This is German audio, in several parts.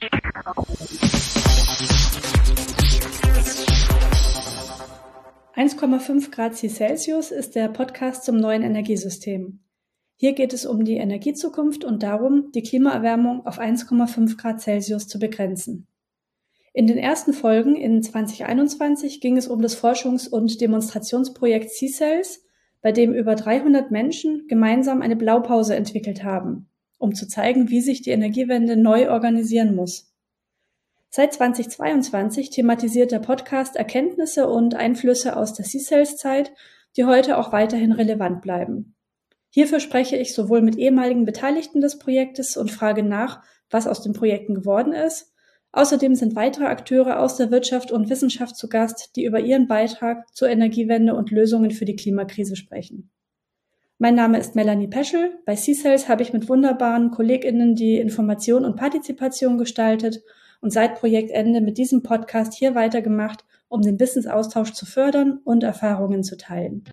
«1,5 Grad ist der Podcast zum neuen Energiesystem. Hier geht es um die Energiezukunft und darum, die Klimaerwärmung auf 1,5 Grad Celsius zu begrenzen. In den ersten Folgen in 2021 ging es um das Forschungs- und Demonstrationsprojekt CCELS, bei dem über 300 Menschen gemeinsam eine Blaupause entwickelt haben, um zu zeigen, wie sich die Energiewende neu organisieren muss. Seit 2022 thematisiert der Podcast Erkenntnisse und Einflüsse aus der CCELS-Zeit, die heute auch weiterhin relevant bleiben. Hierfür spreche ich sowohl mit ehemaligen Beteiligten des Projektes und frage nach, was aus den Projekten geworden ist. Außerdem sind weitere Akteure aus der Wirtschaft und Wissenschaft zu Gast, die über ihren Beitrag zur Energiewende und Lösungen für die Klimakrise sprechen. Mein Name ist Melanie Peschel. Bei CCELS habe ich mit wunderbaren KollegInnen die Information und Partizipation gestaltet und seit Projektende mit diesem Podcast hier weitergemacht, um den Wissensaustausch zu fördern und Erfahrungen zu teilen.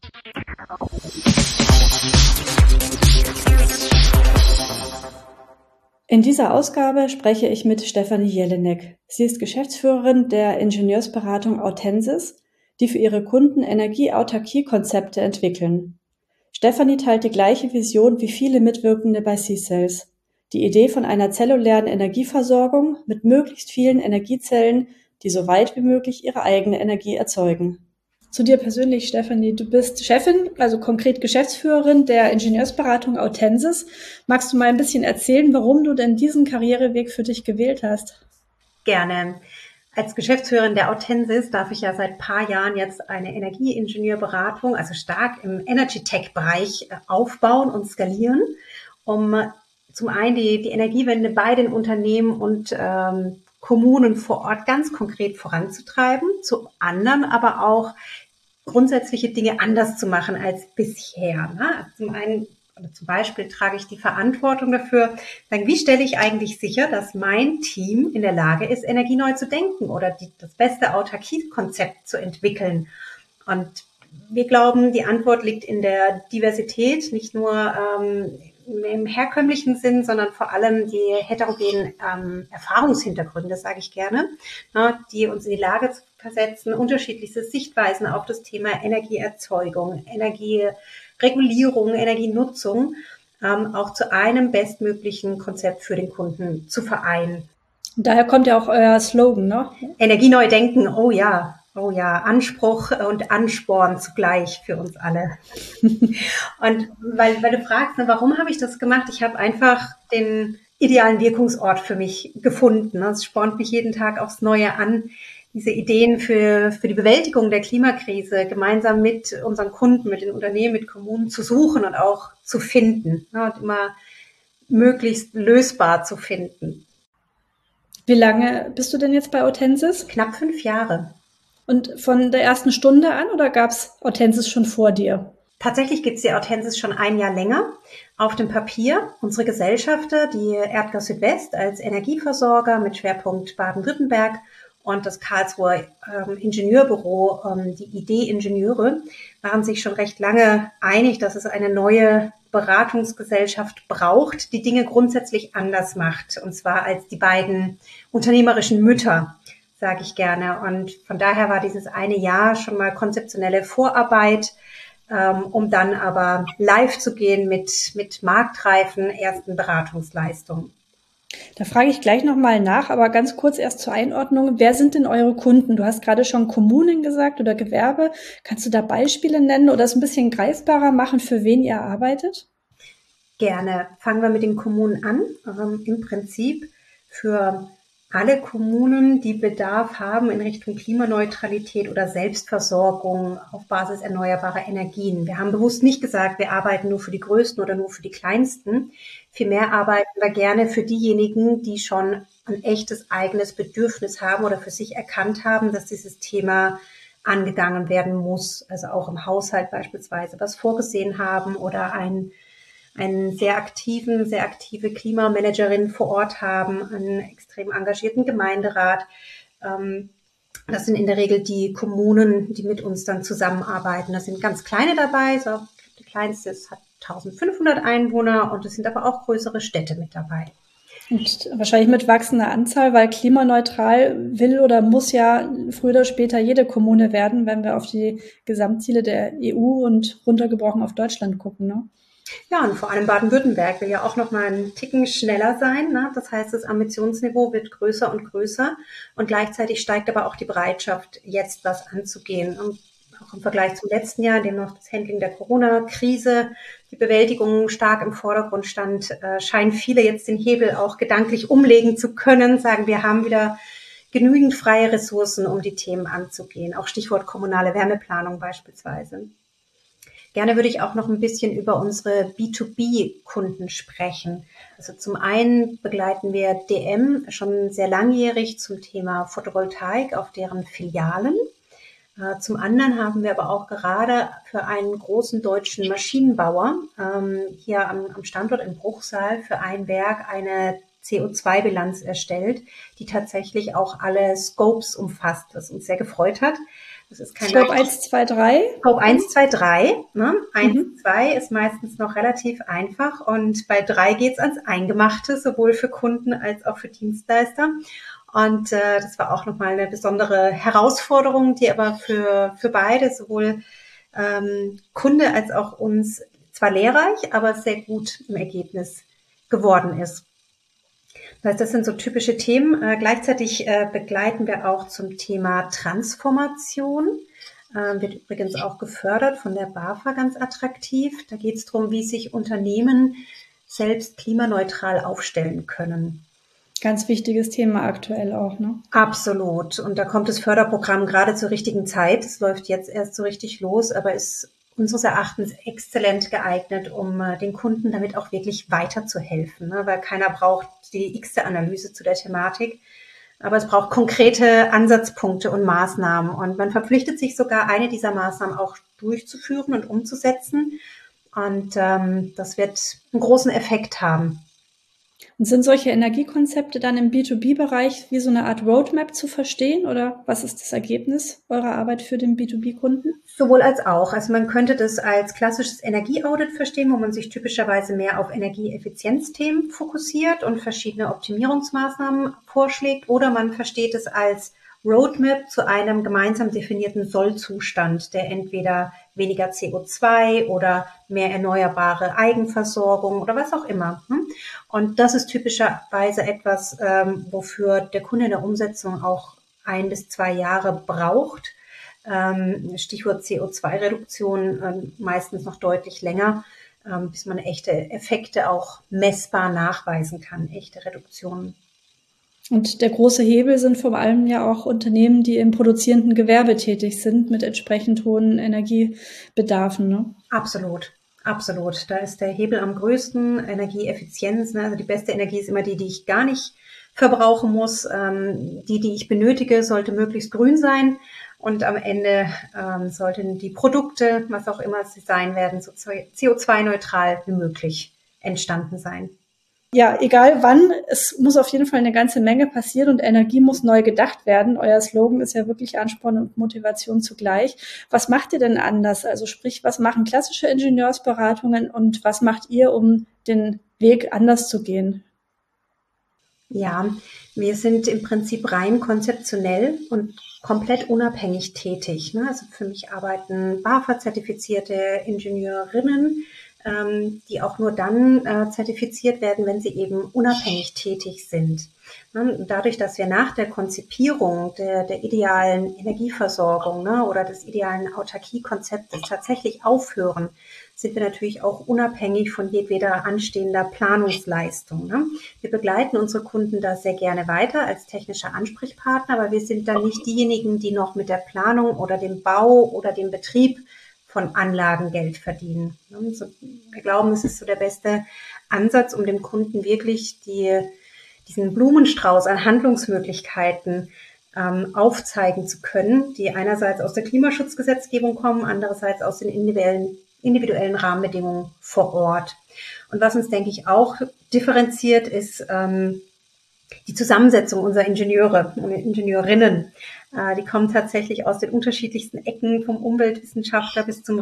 In dieser Ausgabe spreche ich mit Stefanie Jelinek. Sie ist Geschäftsführerin der Ingenieursberatung Autensis, die für ihre Kunden Energieautarkie-Konzepte entwickeln. Stefanie teilt die gleiche Vision wie viele Mitwirkende bei CCELS. Die Idee von einer zellulären Energieversorgung mit möglichst vielen Energiezellen, die so weit wie möglich ihre eigene Energie erzeugen. Zu dir persönlich, Stefanie. Du bist Chefin, also konkret Geschäftsführerin der Ingenieursberatung Autensis. Magst du mal ein bisschen erzählen, warum du denn diesen Karriereweg für dich gewählt hast? Gerne. Als Geschäftsführerin der Autensis darf ich ja seit ein paar Jahren jetzt eine Energieingenieurberatung, also stark im Energy-Tech-Bereich aufbauen und skalieren, um zum einen die Energiewende bei den Unternehmen und Kommunen vor Ort ganz konkret voranzutreiben, zum anderen aber auch grundsätzliche Dinge anders zu machen als bisher. Zum einen, oder zum Beispiel trage ich die Verantwortung dafür, wie stelle ich eigentlich sicher, dass mein Team in der Lage ist, energieneu zu denken oder das beste Autarkie-Konzept zu entwickeln. Und wir glauben, die Antwort liegt in der Diversität, nicht nur im herkömmlichen Sinn, sondern vor allem die heterogenen Erfahrungshintergründe, sage ich gerne, die uns in die Lage versetzen, unterschiedlichste Sichtweisen auf das Thema Energieerzeugung, Energieregulierung, Energienutzung auch zu einem bestmöglichen Konzept für den Kunden zu vereinen. Daher kommt ja auch euer Slogan, ne? Energieneu denken, oh ja, Anspruch und Ansporn zugleich für uns alle. Und weil du fragst, warum habe ich das gemacht? Ich habe einfach den idealen Wirkungsort für mich gefunden. Es spornt mich jeden Tag aufs Neue an, diese Ideen für die Bewältigung der Klimakrise gemeinsam mit unseren Kunden, mit den Unternehmen, mit Kommunen zu suchen und auch zu finden und immer möglichst lösbar zu finden. Wie lange bist du denn jetzt bei Autensis? Knapp 5 Jahre. Und von der ersten Stunde an oder gab es Autensis schon vor dir? Tatsächlich gibt es die Autensis schon ein Jahr länger. Auf dem Papier unsere Gesellschafter, die Erdgas Südwest als Energieversorger mit Schwerpunkt Baden-Württemberg und das Karlsruher Ingenieurbüro, die Idee-Ingenieure, waren sich schon recht lange einig, dass es eine neue Beratungsgesellschaft braucht, die Dinge grundsätzlich anders macht, und zwar als die beiden unternehmerischen Mütter, sage ich gerne. Und von daher war dieses eine Jahr schon mal konzeptionelle Vorarbeit, um dann aber live zu gehen mit marktreifen ersten Beratungsleistungen. Da frage ich gleich nochmal nach, aber ganz kurz erst zur Einordnung. Wer sind denn eure Kunden? Du hast gerade schon Kommunen gesagt oder Gewerbe. Kannst du da Beispiele nennen oder es ein bisschen greifbarer machen, für wen ihr arbeitet? Gerne. Fangen wir mit den Kommunen an. Im Prinzip für alle Kommunen, die Bedarf haben in Richtung Klimaneutralität oder Selbstversorgung auf Basis erneuerbarer Energien. Wir haben bewusst nicht gesagt, wir arbeiten nur für die Größten oder nur für die Kleinsten. Vielmehr arbeiten wir gerne für diejenigen, die schon ein echtes eigenes Bedürfnis haben oder für sich erkannt haben, dass dieses Thema angegangen werden muss. Also auch im Haushalt beispielsweise was vorgesehen haben oder einen sehr aktive Klimamanagerin vor Ort haben, einen extrem engagierten Gemeinderat. Das sind in der Regel die Kommunen, die mit uns dann zusammenarbeiten. Da sind ganz kleine dabei, so die kleinste hat 1500 Einwohner und es sind aber auch größere Städte mit dabei. Und wahrscheinlich mit wachsender Anzahl, weil klimaneutral will oder muss ja früher oder später jede Kommune werden, wenn wir auf die Gesamtziele der EU und runtergebrochen auf Deutschland gucken, ne? Ja, und vor allem Baden-Württemberg will ja auch noch mal einen Ticken schneller sein, ne? Das heißt, das Ambitionsniveau wird größer und größer und gleichzeitig steigt aber auch die Bereitschaft, jetzt was anzugehen. Und auch im Vergleich zum letzten Jahr, in dem noch das Handling der Corona-Krise, die Bewältigung stark im Vordergrund stand, scheinen viele jetzt den Hebel auch gedanklich umlegen zu können, sagen, wir haben wieder genügend freie Ressourcen, um die Themen anzugehen. Auch Stichwort kommunale Wärmeplanung beispielsweise. Gerne würde ich auch noch ein bisschen über unsere B2B-Kunden sprechen. Also zum einen begleiten wir DM schon sehr langjährig zum Thema Photovoltaik auf deren Filialen. Zum anderen haben wir aber auch gerade für einen großen deutschen Maschinenbauer hier am Standort in Bruchsal für ein Werk eine CO2-Bilanz erstellt, die tatsächlich auch alle Scopes umfasst, was uns sehr gefreut hat. Das ist kein Scope 1, 2, 3. Scope 1, 2, 3. Ne? 1, Mhm. 2 ist meistens noch relativ einfach und bei 3 geht's ans Eingemachte, sowohl für Kunden als auch für Dienstleister. Und das war auch nochmal eine besondere Herausforderung, die aber für beide, sowohl Kunde als auch uns, zwar lehrreich, aber sehr gut im Ergebnis geworden ist. Das heißt, das sind so typische Themen. Gleichzeitig begleiten wir auch zum Thema Transformation. Wird übrigens auch gefördert von der BAFA ganz attraktiv. Da geht es darum, wie sich Unternehmen selbst klimaneutral aufstellen können. Ganz wichtiges Thema aktuell auch, ne? Absolut. Und da kommt das Förderprogramm gerade zur richtigen Zeit. Es läuft jetzt erst so richtig los, aber ist unseres Erachtens exzellent geeignet, um den Kunden damit auch wirklich weiterzuhelfen, ne? Weil keiner braucht die x-te Analyse zu der Thematik. Aber es braucht konkrete Ansatzpunkte und Maßnahmen. Und man verpflichtet sich sogar, eine dieser Maßnahmen auch durchzuführen und umzusetzen. Und das wird einen großen Effekt haben. Und sind solche Energiekonzepte dann im B2B-Bereich wie so eine Art Roadmap zu verstehen oder was ist das Ergebnis eurer Arbeit für den B2B-Kunden? Sowohl als auch. Also man könnte das als klassisches Energieaudit verstehen, wo man sich typischerweise mehr auf Energieeffizienzthemen fokussiert und verschiedene Optimierungsmaßnahmen vorschlägt. Oder man versteht es als Roadmap zu einem gemeinsam definierten Sollzustand, der entweder weniger CO2 oder mehr erneuerbare Eigenversorgung oder was auch immer. Und das ist typischerweise etwas, wofür der Kunde in der Umsetzung auch 1 bis 2 Jahre braucht. Stichwort CO2-Reduktion, meistens noch deutlich länger, bis man echte Effekte auch messbar nachweisen kann, echte Reduktionen. Und der große Hebel sind vor allem ja auch Unternehmen, die im produzierenden Gewerbe tätig sind, mit entsprechend hohen Energiebedarfen, ne? Absolut. Absolut. Da ist der Hebel am größten. Energieeffizienz, ne? Also die beste Energie ist immer die, die ich gar nicht verbrauchen muss. Die ich benötige, sollte möglichst grün sein. Und am Ende sollten die Produkte, was auch immer sie sein werden, so CO2-neutral wie möglich entstanden sein. Ja, egal wann, es muss auf jeden Fall eine ganze Menge passieren und Energie muss neu gedacht werden. Euer Slogan ist ja wirklich Ansporn und Motivation zugleich. Was macht ihr denn anders? Also sprich, was machen klassische Ingenieursberatungen und was macht ihr, um den Weg anders zu gehen? Ja, wir sind im Prinzip rein konzeptionell und komplett unabhängig tätig. Ne? Also für mich arbeiten BAFA-zertifizierte Ingenieurinnen, die auch nur dann zertifiziert werden, wenn sie eben unabhängig tätig sind. Ne? Dadurch, dass wir nach der Konzipierung der idealen Energieversorgung, ne, oder des idealen Autarkiekonzeptes tatsächlich aufhören, sind wir natürlich auch unabhängig von jedweder anstehender Planungsleistung. Ne? Wir begleiten unsere Kunden da sehr gerne weiter als technischer Ansprechpartner, aber wir sind dann nicht diejenigen, die noch mit der Planung oder dem Bau oder dem Betrieb von Anlagen Geld verdienen. Wir glauben, es ist so der beste Ansatz, um dem Kunden wirklich diesen Blumenstrauß an Handlungsmöglichkeiten aufzeigen zu können, die einerseits aus der Klimaschutzgesetzgebung kommen, andererseits aus den individuellen Rahmenbedingungen vor Ort. Und was uns, denke ich, auch differenziert, ist die Zusammensetzung unserer Ingenieure und Ingenieurinnen. Die kommen tatsächlich aus den unterschiedlichsten Ecken, vom Umweltwissenschaftler bis zum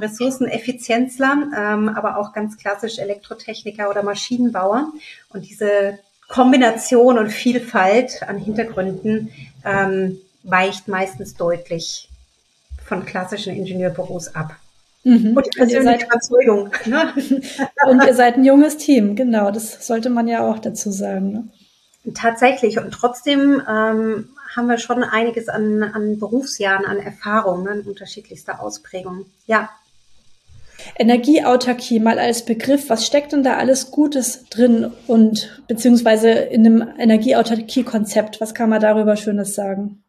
Ressourceneffizienzler, aber auch ganz klassisch Elektrotechniker oder Maschinenbauer. Und diese Kombination und Vielfalt an Hintergründen weicht meistens deutlich von klassischen Ingenieurbüros ab. Und die persönliche Überzeugung. Ne? Und ihr seid ein junges Team, genau, das sollte man ja auch dazu sagen. Ne? Tatsächlich. Und trotzdem haben wir schon einiges an Berufsjahren, an Erfahrung, ne, in unterschiedlichster Ausprägung. Ja. Energieautarkie mal als Begriff, was steckt denn da alles Gutes drin und beziehungsweise in einem Energieautarkie-Konzept, was kann man darüber Schönes sagen?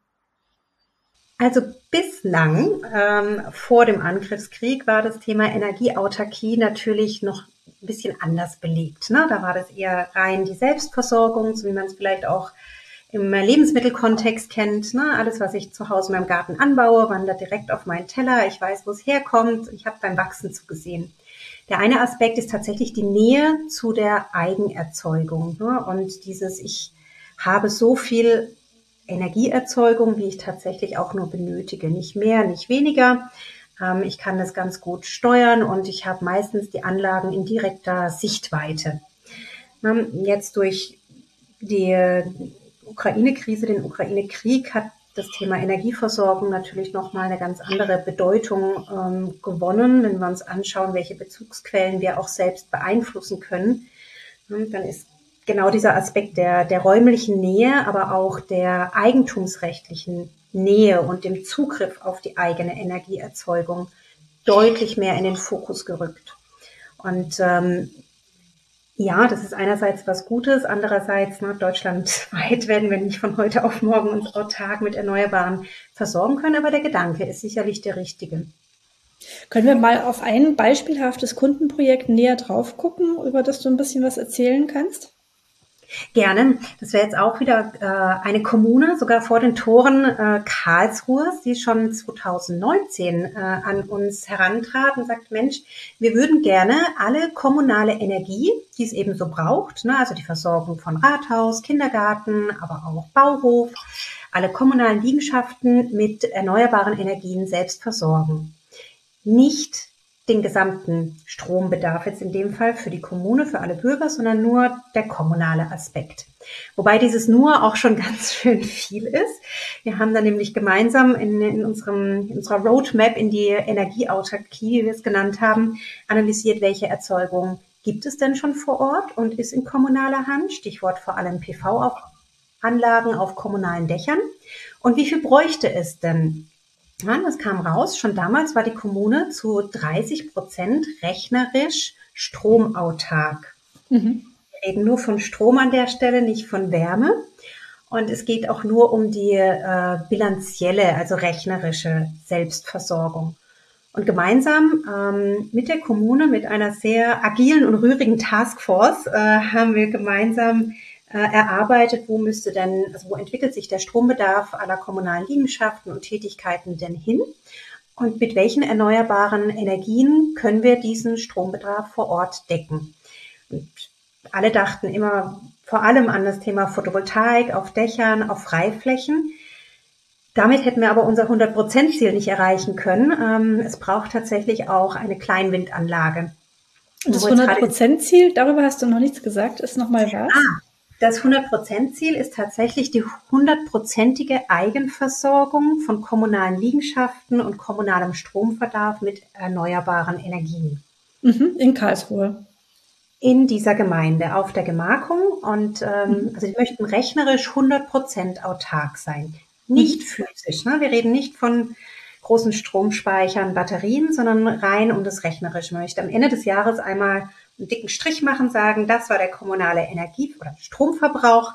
Also bislang, vor dem Angriffskrieg, war das Thema Energieautarkie natürlich noch ein bisschen anders belegt. Ne? Da war das eher rein die Selbstversorgung, so wie man es vielleicht auch im Lebensmittelkontext kennt. Ne? Alles, was ich zu Hause in meinem Garten anbaue, wandert direkt auf meinen Teller. Ich weiß, wo es herkommt. Ich habe beim Wachsen zugesehen. Der eine Aspekt ist tatsächlich die Nähe zu der Eigenerzeugung. Ne? Und dieses, ich habe so viel Energieerzeugung, wie ich tatsächlich auch nur benötige. Nicht mehr, nicht weniger. Ich kann das ganz gut steuern und ich habe meistens die Anlagen in direkter Sichtweite. Jetzt durch die Ukraine-Krise, den Ukraine-Krieg, hat das Thema Energieversorgung natürlich nochmal eine ganz andere Bedeutung gewonnen. Wenn wir uns anschauen, welche Bezugsquellen wir auch selbst beeinflussen können, dann ist genau dieser Aspekt der räumlichen Nähe, aber auch der eigentumsrechtlichen Nähe und dem Zugriff auf die eigene Energieerzeugung deutlich mehr in den Fokus gerückt. Und ja, das ist einerseits was Gutes, andererseits, ne, deutschlandweit werden wir nicht von heute auf morgen uns autark mit Erneuerbaren versorgen können, aber der Gedanke ist sicherlich der richtige. Können wir mal auf ein beispielhaftes Kundenprojekt näher drauf gucken, über das du ein bisschen was erzählen kannst? Gerne. Das wäre jetzt auch wieder eine Kommune, sogar vor den Toren Karlsruhe, die schon 2019 an uns herantrat und sagt, Mensch, wir würden gerne alle kommunale Energie, die es eben so braucht, ne, also die Versorgung von Rathaus, Kindergarten, aber auch Bauhof, alle kommunalen Liegenschaften mit erneuerbaren Energien selbst versorgen. Nicht den gesamten Strombedarf jetzt in dem Fall für die Kommune, für alle Bürger, sondern nur der kommunale Aspekt. Wobei dieses nur auch schon ganz schön viel ist. Wir haben dann nämlich gemeinsam in unserer Roadmap in die Energieautarkie, wie wir es genannt haben, analysiert, welche Erzeugung gibt es denn schon vor Ort und ist in kommunaler Hand, Stichwort vor allem PV-Anlagen auf kommunalen Dächern. Und wie viel bräuchte es denn? Ja, das kam raus. Schon damals war die Kommune zu 30% rechnerisch stromautark. Wir reden nur von Strom an der Stelle, nicht von Wärme. Und es geht auch nur um die bilanzielle, also rechnerische Selbstversorgung. Und gemeinsam mit der Kommune, mit einer sehr agilen und rührigen Taskforce, haben wir gemeinsam erarbeitet, wo entwickelt sich der Strombedarf aller kommunalen Liegenschaften und Tätigkeiten denn hin? Und mit welchen erneuerbaren Energien können wir diesen Strombedarf vor Ort decken? Und alle dachten immer vor allem an das Thema Photovoltaik auf Dächern, auf Freiflächen. Damit hätten wir aber unser 100%-Ziel nicht erreichen können. Es braucht tatsächlich auch eine Kleinwindanlage. Und das 100%-Ziel, darüber hast du noch nichts gesagt, ist nochmal was? Das 100%-Ziel ist tatsächlich die 100%ige Eigenversorgung von kommunalen Liegenschaften und kommunalem Strombedarf mit erneuerbaren Energien. In Karlsruhe. In dieser Gemeinde, auf der Gemarkung. Und also die möchten rechnerisch 100% autark sein. Nicht physisch. Ne? Wir reden nicht von großen Stromspeichern, Batterien, sondern rein um das Rechnerische. Man möchte am Ende des Jahres einmal einen dicken Strich machen, sagen, das war der kommunale Energie- oder Stromverbrauch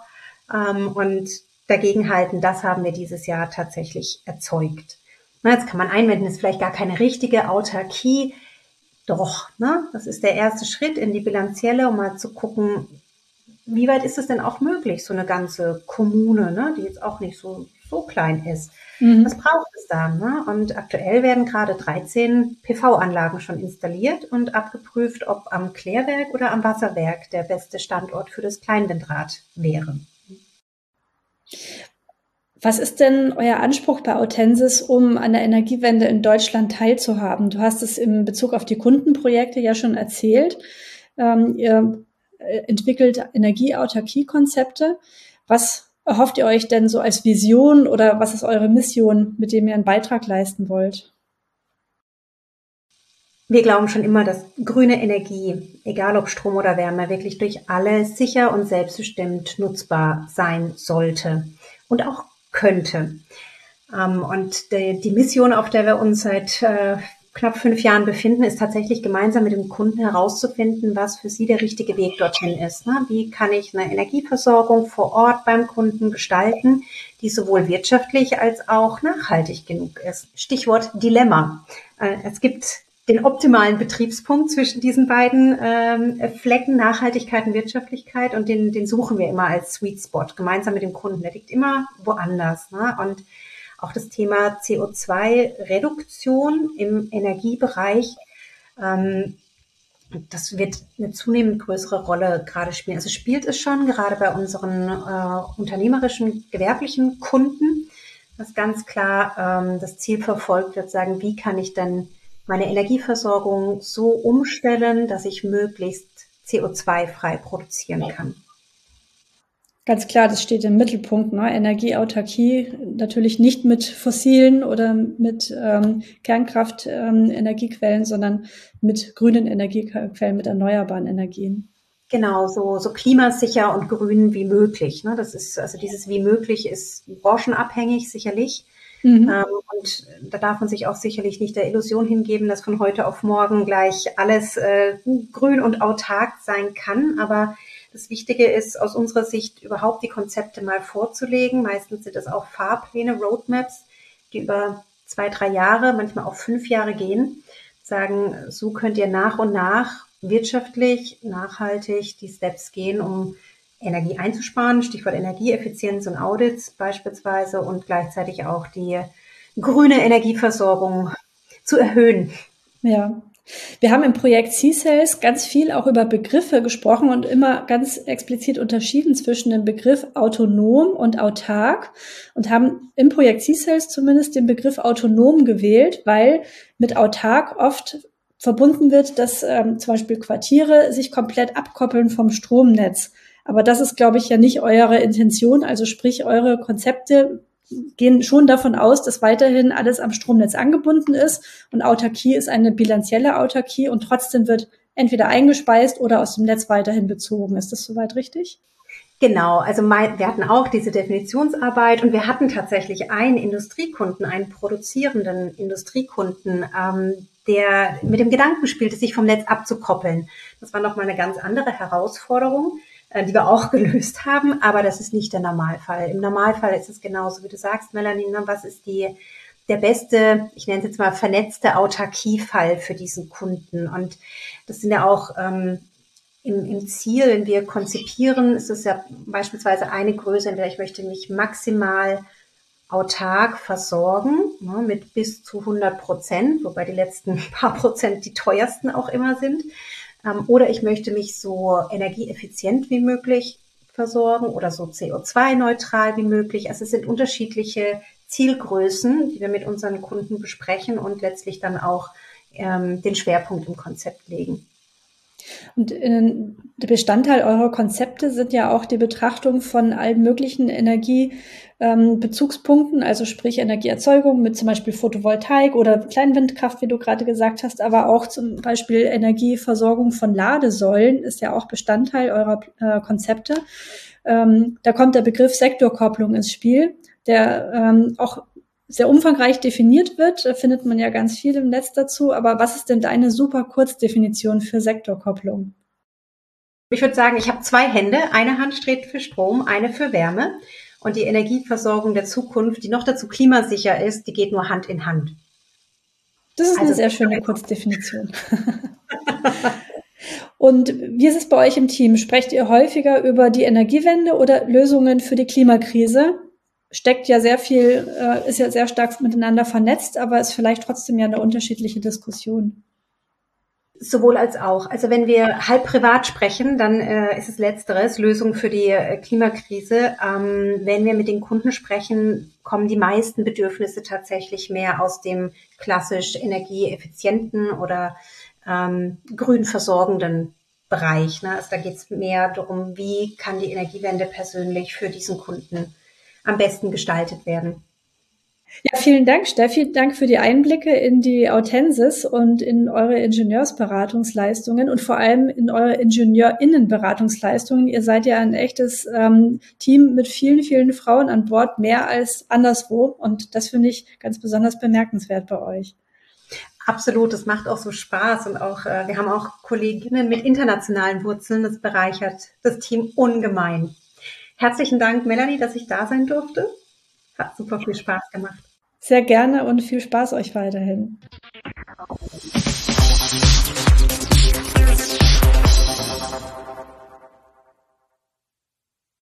und dagegenhalten, das haben wir dieses Jahr tatsächlich erzeugt. Na, jetzt kann man einwenden, das ist vielleicht gar keine richtige Autarkie. Doch, ne? Das ist der erste Schritt in die Bilanzielle, um mal zu gucken, wie weit ist es denn auch möglich, so eine ganze Kommune, ne, die jetzt auch nicht so klein ist. Was braucht es da? Ne? Und aktuell werden gerade 13 PV-Anlagen schon installiert und abgeprüft, ob am Klärwerk oder am Wasserwerk der beste Standort für das Kleinwindrad wäre. Was ist denn euer Anspruch bei Autensis, um an der Energiewende in Deutschland teilzuhaben? Du hast es in Bezug auf die Kundenprojekte ja schon erzählt. Ihr entwickelt Energieautarkie-Konzepte. Was erhofft ihr euch denn so als Vision oder was ist eure Mission, mit dem ihr einen Beitrag leisten wollt? Wir glauben schon immer, dass grüne Energie, egal ob Strom oder Wärme, wirklich durch alle sicher und selbstbestimmt nutzbar sein sollte und auch könnte. Und die Mission, auf der wir uns seit knapp 5 Jahren befinden, ist tatsächlich gemeinsam mit dem Kunden herauszufinden, was für sie der richtige Weg dorthin ist. Wie kann ich eine Energieversorgung vor Ort beim Kunden gestalten, die sowohl wirtschaftlich als auch nachhaltig genug ist? Stichwort Dilemma. Es gibt den optimalen Betriebspunkt zwischen diesen beiden Flecken, Nachhaltigkeit und Wirtschaftlichkeit, und den suchen wir immer als Sweet Spot, gemeinsam mit dem Kunden. Der liegt immer woanders. Und auch das Thema CO2-Reduktion im Energiebereich, das wird eine zunehmend größere Rolle gerade spielen. Also spielt es schon gerade bei unseren unternehmerischen, gewerblichen Kunden, dass ganz klar das Ziel verfolgt wird, sagen, wie kann ich denn meine Energieversorgung so umstellen, dass ich möglichst CO2-frei produzieren kann. Ganz klar, das steht im Mittelpunkt, ne? Energieautarkie, natürlich nicht mit fossilen oder mit Kernkraft-Energiequellen, sondern mit grünen Energiequellen, mit erneuerbaren Energien. Genau, so klimasicher und grün wie möglich. Ne? Das ist, also dieses wie möglich ist branchenabhängig, sicherlich. Und da darf man sich auch sicherlich nicht der Illusion hingeben, dass von heute auf morgen gleich alles grün und autark sein kann. Aber das Wichtige ist aus unserer Sicht überhaupt die Konzepte mal vorzulegen. Meistens sind es auch Fahrpläne, Roadmaps, die über 2, 3 Jahre, manchmal auch 5 Jahre gehen. Sagen, so könnt ihr nach und nach wirtschaftlich, nachhaltig die Steps gehen, um Energie einzusparen, Stichwort Energieeffizienz und Audits beispielsweise, und gleichzeitig auch die grüne Energieversorgung zu erhöhen. Ja, wir haben im Projekt C-Cells ganz viel auch über Begriffe gesprochen und immer ganz explizit unterschieden zwischen dem Begriff autonom und autark und haben im Projekt C-Cells zumindest den Begriff autonom gewählt, weil mit autark oft verbunden wird, dass zum Beispiel Quartiere sich komplett abkoppeln vom Stromnetz. Aber das ist, glaube ich, ja nicht eure Intention. Also sprich, eure Konzepte gehen schon davon aus, dass weiterhin alles am Stromnetz angebunden ist, und Autarkie ist eine bilanzielle Autarkie und trotzdem wird entweder eingespeist oder aus dem Netz weiterhin bezogen. Ist das soweit richtig? Genau, also wir hatten auch diese Definitionsarbeit und wir hatten tatsächlich einen Industriekunden, einen produzierenden Industriekunden, der mit dem Gedanken spielte, sich vom Netz abzukoppeln. Das war nochmal eine ganz andere Herausforderung, die wir auch gelöst haben, aber das ist nicht der Normalfall. Im Normalfall ist es genauso, wie du sagst, Melanie, was ist der beste, ich nenne es jetzt mal vernetzte Autarkiefall für diesen Kunden? Und das sind ja auch im Ziel, wenn wir konzipieren, ist es ja beispielsweise eine Größe, in der ich möchte mich maximal autark versorgen, mit bis zu 100%, wobei die letzten paar Prozent die teuersten auch immer sind. Oder ich möchte mich so energieeffizient wie möglich versorgen oder so CO2-neutral wie möglich. Also es sind unterschiedliche Zielgrößen, die wir mit unseren Kunden besprechen und letztlich dann auch den Schwerpunkt im Konzept legen. Und der Bestandteil eurer Konzepte sind ja auch die Betrachtung von allen möglichen Energiebezugspunkten, also sprich Energieerzeugung mit zum Beispiel Photovoltaik oder Kleinwindkraft, wie du gerade gesagt hast, aber auch zum Beispiel Energieversorgung von Ladesäulen ist ja auch Bestandteil eurer Konzepte. Da kommt der Begriff Sektorkopplung ins Spiel, der auch sehr umfangreich definiert wird. Da findet man ja ganz viel im Netz dazu. Aber was ist denn deine super Kurzdefinition für Sektorkopplung? Ich würde sagen, ich habe 2 Hände. Eine Hand steht für Strom, eine für Wärme. Und die Energieversorgung der Zukunft, die noch dazu klimasicher ist, die geht nur Hand in Hand. Das ist eine sehr schöne Kurzdefinition. Und wie ist es bei euch im Team? Sprecht ihr häufiger über die Energiewende oder Lösungen für die Klimakrise? Steckt ja sehr viel, ist ja sehr stark miteinander vernetzt, aber ist vielleicht trotzdem ja eine unterschiedliche Diskussion. Sowohl als auch. Also wenn wir halb privat sprechen, dann ist es Letzteres, Lösung für die Klimakrise. Wenn wir mit den Kunden sprechen, kommen die meisten Bedürfnisse tatsächlich mehr aus dem klassisch energieeffizienten oder grün versorgenden Bereich. Ne? Also da geht es mehr darum, wie kann die Energiewende persönlich für diesen Kunden am besten gestaltet werden. Ja, vielen Dank, Steffi. Danke für die Einblicke in die Autensis und in eure Ingenieursberatungsleistungen und vor allem in eure IngenieurInnenberatungsleistungen. Ihr seid ja ein echtes Team mit vielen, vielen Frauen an Bord, mehr als anderswo. Und das finde ich ganz besonders bemerkenswert bei euch. Absolut, das macht auch so Spaß und auch wir haben auch Kolleginnen mit internationalen Wurzeln. Das bereichert das Team ungemein. Herzlichen Dank, Melanie, dass ich da sein durfte. Hat super viel Spaß gemacht. Sehr gerne und viel Spaß euch weiterhin.